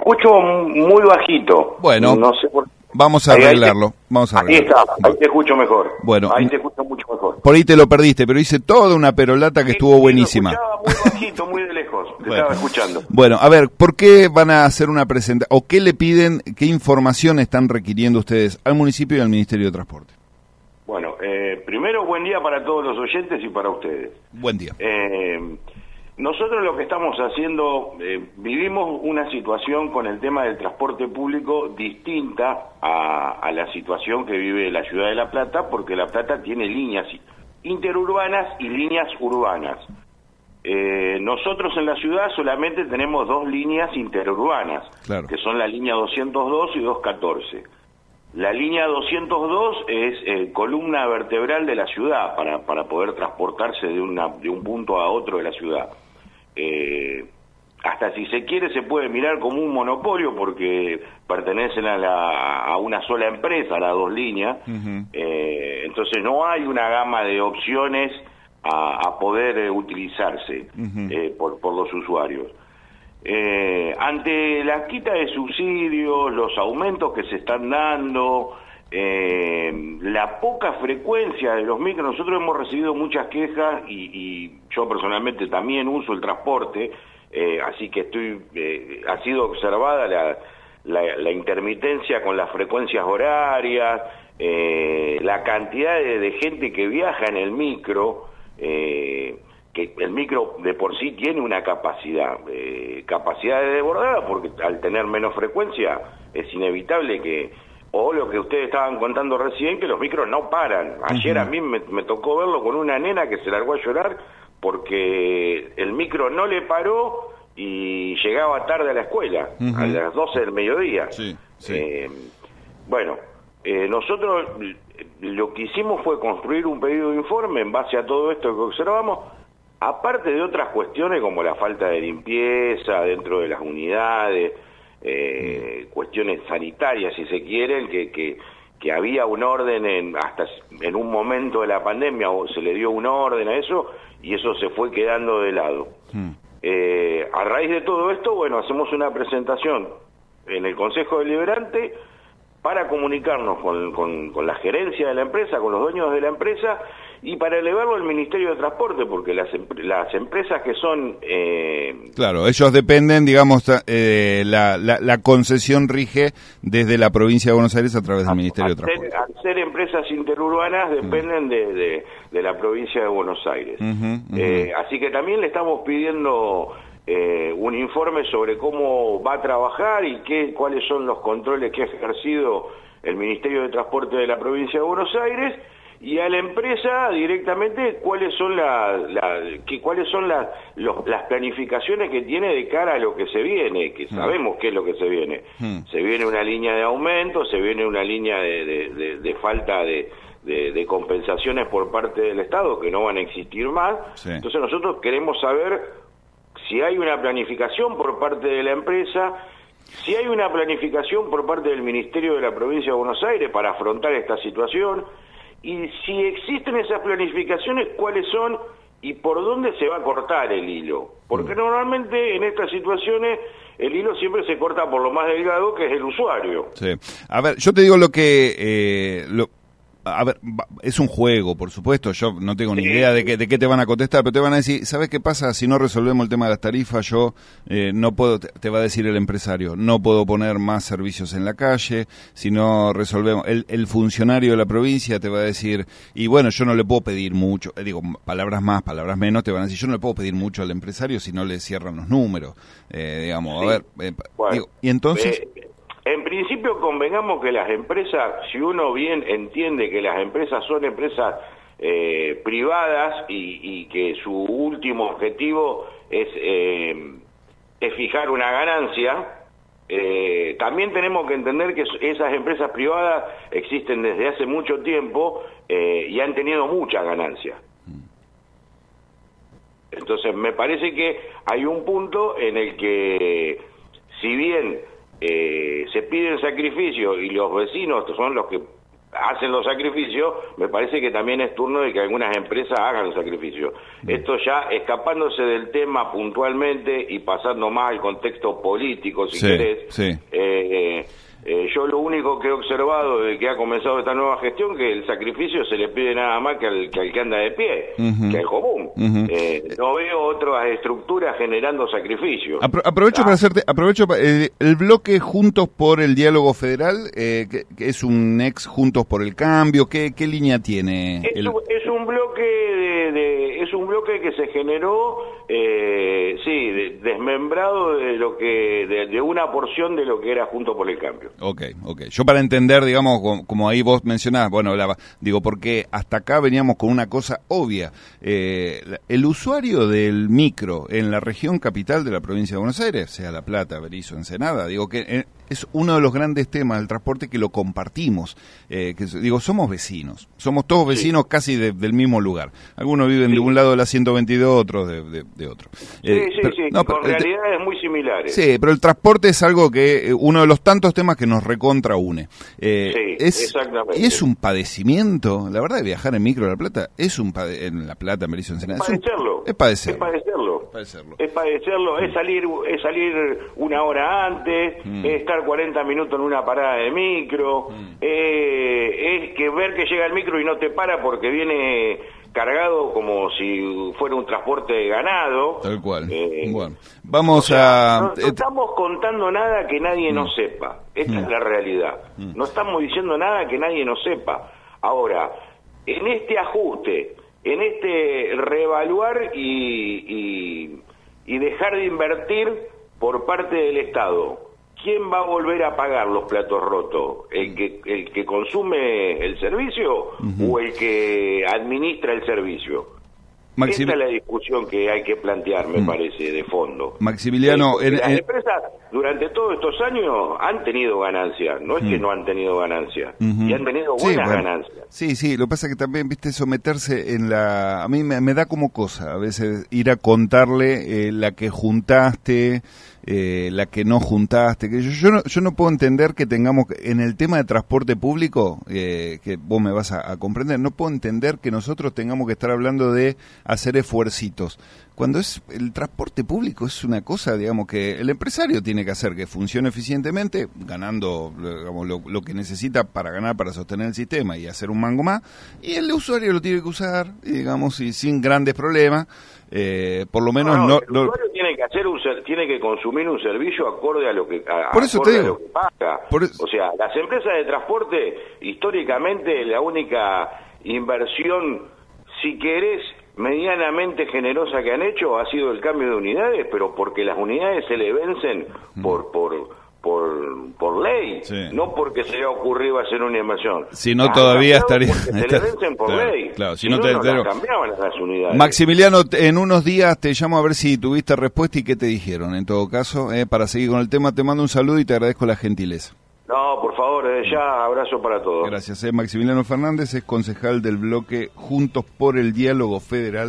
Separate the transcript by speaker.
Speaker 1: escucho muy bajito.
Speaker 2: Bueno,
Speaker 1: no sé por...
Speaker 2: vamos a arreglarlo.
Speaker 1: Ahí está, ahí te escucho mejor.
Speaker 2: Bueno,
Speaker 1: ahí te escucho mucho mejor.
Speaker 2: Por ahí te lo perdiste, pero hice toda una perolata que estuvo buenísima.
Speaker 1: Lo escuchaba muy bajito, muy de lejos. Te estaba escuchando.
Speaker 2: Bueno, a ver, ¿por qué van a hacer una presentación? ¿O qué le piden, qué información están requiriendo ustedes al municipio y al Ministerio de Transporte?
Speaker 1: Bueno, primero, buen día para todos los oyentes y para ustedes.
Speaker 2: Buen día.
Speaker 1: Nosotros lo que estamos haciendo, vivimos una situación con el tema del transporte público distinta a la situación que vive la ciudad de La Plata, porque La Plata tiene líneas interurbanas y líneas urbanas. Nosotros en la ciudad solamente tenemos 2 líneas interurbanas,
Speaker 2: claro,
Speaker 1: que son la línea 202 y 214. La línea 202 es columna vertebral de la ciudad para poder transportarse de un punto a otro de la ciudad. Hasta si se quiere se puede mirar como un monopolio porque pertenecen a una sola empresa, las 2 líneas. Entonces no hay una gama de opciones a poder utilizarse por los usuarios. Ante la quita de subsidios, los aumentos que se están dando, la poca frecuencia de los micros, nosotros hemos recibido muchas quejas y yo personalmente también uso el transporte, así que ha sido observada la intermitencia con las frecuencias horarias, la cantidad de gente que viaja en el micro, que el micro de por sí tiene una capacidad de desbordada, porque al tener menos frecuencia es inevitable o lo que ustedes estaban contando recién, que los micros no paran. Ayer a mí me tocó verlo con una nena que se largó a llorar porque el micro no le paró y llegaba tarde a la escuela, a las 12 del mediodía.
Speaker 2: Sí.
Speaker 1: Nosotros lo que hicimos fue construir un pedido de informe en base a todo esto que observamos, aparte de otras cuestiones como la falta de limpieza dentro de las unidades, cuestiones sanitarias si se quieren, que había un orden hasta en un momento de la pandemia se le dio un orden a eso y eso se fue quedando de lado. A raíz de todo esto, hacemos una presentación en el Consejo Deliberante para comunicarnos con la gerencia de la empresa, con los dueños de la empresa, y para elevarlo al Ministerio de Transporte, porque las empresas que son...
Speaker 2: Claro, ellos dependen, digamos, la concesión rige desde la provincia de Buenos Aires a través del Ministerio de Transporte.
Speaker 1: Al ser empresas interurbanas dependen de la provincia de Buenos Aires. Así que también le estamos pidiendo un informe sobre cómo va a trabajar y cuáles son los controles que ha ejercido el Ministerio de Transporte de la provincia de Buenos Aires, y a la empresa directamente cuáles son las planificaciones que tiene de cara a lo que se viene, que sabemos qué es lo que se viene. Se viene una línea de aumento, se viene una línea de falta de compensaciones por parte del Estado que no van a existir más. Entonces nosotros queremos saber si hay una planificación por parte de la empresa, si hay una planificación por parte del Ministerio de la Provincia de Buenos Aires para afrontar esta situación, y si existen esas planificaciones, cuáles son y por dónde se va a cortar el hilo. Porque normalmente en estas situaciones el hilo siempre se corta por lo más delgado, que es el usuario.
Speaker 2: Sí. A ver, yo te digo lo que... A ver, es un juego, por supuesto, yo no tengo ni idea de qué te van a contestar, pero te van a decir, ¿sabes qué pasa? Si no resolvemos el tema de las tarifas, yo no puedo, te va a decir el empresario, no puedo poner más servicios en la calle, si no resolvemos, el funcionario de la provincia te va a decir, y bueno, yo no le puedo pedir mucho, digo, palabras más, palabras menos, te van a decir, yo no le puedo pedir mucho al empresario si no le cierran los números, digamos, a ver, digo, y entonces...
Speaker 1: En principio convengamos que las empresas, si uno bien entiende que las empresas son empresas privadas y que su último objetivo es fijar una ganancia, también tenemos que entender que esas empresas privadas existen desde hace mucho tiempo y han tenido muchas ganancias. Entonces me parece que hay un punto en el que, si bien se piden sacrificios y los vecinos son los que hacen los sacrificios, me parece que también es turno de que algunas empresas hagan los sacrificios. Esto ya escapándose del tema puntualmente y pasando más al contexto político, si querés.
Speaker 2: Sí.
Speaker 1: Yo lo único que he observado de que ha comenzado esta nueva gestión, que el sacrificio se le pide nada más que al que anda de pie, que al común. No veo otras estructuras generando sacrificios.
Speaker 2: Aprovecho para hacerte, el bloque Juntos por el Diálogo Federal, que es un ex Juntos por el Cambio, ¿qué línea tiene?
Speaker 1: Es un bloque es un bloque que se generó, desmembrado de lo que de una porción de lo que era Juntos por el Cambio.
Speaker 2: Okay. Yo para entender, digamos, como ahí vos mencionabas, digo, porque hasta acá veníamos con una cosa obvia. El usuario del micro en la región capital de la provincia de Buenos Aires, sea La Plata, Berisso, Ensenada, digo que es uno de los grandes temas del transporte que lo compartimos. Somos vecinos, somos todos vecinos casi del mismo lugar. Algunos viven de un lado de la 122, otros de otro.
Speaker 1: Con realidades muy similares.
Speaker 2: Sí, pero el transporte es algo que, uno de los tantos temas que nos recontra une.
Speaker 1: Exactamente.
Speaker 2: Y es un padecimiento, la verdad, de viajar en micro a La Plata, en La Plata, en Berisso, Ensenada. Es padecerlo.
Speaker 1: Es salir una hora antes, es estar 40 minutos en una parada de micro, es que ver que llega el micro y no te para porque viene cargado como si fuera un transporte de ganado.
Speaker 2: Tal cual. Bueno, vamos
Speaker 1: no estamos contando nada que nadie no sepa. Esta es la realidad. No estamos diciendo nada que nadie no sepa. Ahora, en este ajuste, en este reevaluar y dejar de invertir por parte del Estado, ¿quién va a volver a pagar los platos rotos? ¿El que consume el servicio o el que administra el servicio? Esta es la discusión que hay que plantear, me parece, de fondo.
Speaker 2: Maximiliano...
Speaker 1: las empresas durante todos estos años han tenido ganancias, no es que no han tenido ganancias, y han tenido buenas ganancias.
Speaker 2: Sí, lo que pasa es que también, viste, someterse en a mí me da como cosa, a veces, ir a contarle la que juntaste, la que no juntaste, que yo no puedo entender que tengamos, en el tema de transporte público, que vos me vas a comprender, no puedo entender que nosotros tengamos que estar hablando de hacer esfuercitos. Cuando es el transporte público es una cosa, digamos, que el empresario tiene que hacer que funcione eficientemente, ganando, digamos, lo que necesita para ganar, para sostener el sistema y hacer un mango más, y el usuario lo tiene que usar, digamos, y sin grandes problemas. Por lo menos
Speaker 1: el usuario tiene que consumir un servicio acorde a lo que
Speaker 2: por eso te digo,
Speaker 1: a lo que paga. O sea, las empresas de transporte, históricamente, la única inversión, si querés, medianamente generosa que han hecho ha sido el cambio de unidades, pero porque las unidades se le vencen por ley, no porque se le ha ocurrido hacer una inversión.
Speaker 2: Si no, todavía estaría...
Speaker 1: Se le vencen por ley.
Speaker 2: Claro,
Speaker 1: si no cambiaban las unidades.
Speaker 2: Maximiliano, en unos días te llamo a ver si tuviste respuesta y qué te dijeron. En todo caso, para seguir con el tema, te mando un saludo y te agradezco la gentileza.
Speaker 1: No, por favor, ya abrazo para todos.
Speaker 2: Gracias. Maximiliano Fernández es concejal del bloque Juntos por el Diálogo Federal.